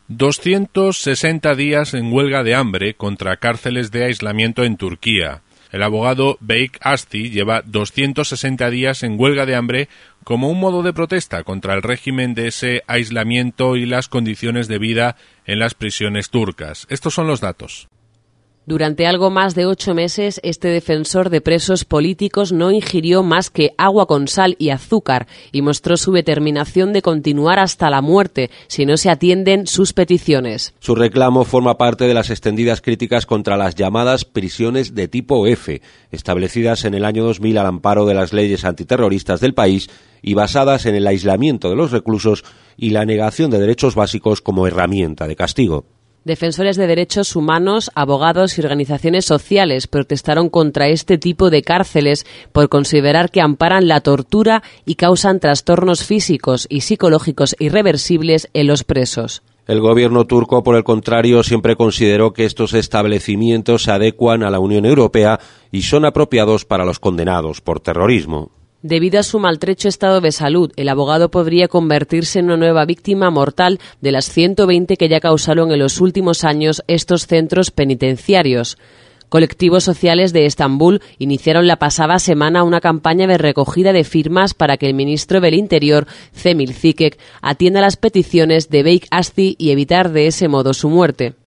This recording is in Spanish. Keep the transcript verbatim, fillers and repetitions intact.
doscientos sesenta días en huelga de hambre contra cárceles de aislamiento en Turquía. El abogado Beyk Asti lleva doscientos sesenta días en huelga de hambre como un modo de protesta contra el régimen de ese aislamiento y las condiciones de vida en las prisiones turcas. Estos son los datos. Durante algo más de ocho meses, este defensor de presos políticos no ingirió más que agua con sal y azúcar y mostró su determinación de continuar hasta la muerte si no se atienden sus peticiones. Su reclamo forma parte de las extendidas críticas contra las llamadas prisiones de tipo F, establecidas en el año dos mil al amparo de las leyes antiterroristas del país y basadas en el aislamiento de los reclusos y la negación de derechos básicos como herramienta de castigo. Defensores de derechos humanos, abogados y organizaciones sociales protestaron contra este tipo de cárceles por considerar que amparan la tortura y causan trastornos físicos y psicológicos irreversibles en los presos. El gobierno turco, por el contrario, siempre consideró que estos establecimientos se adecuan a la Unión Europea y son apropiados para los condenados por terrorismo. Debido a su maltrecho estado de salud, el abogado podría convertirse en una nueva víctima mortal de las ciento veinte que ya causaron en los últimos años estos centros penitenciarios. Colectivos sociales de Estambul iniciaron la pasada semana una campaña de recogida de firmas para que el ministro del Interior, Cemil Cikek, atienda las peticiones de Beyk Asti y evitar de ese modo su muerte.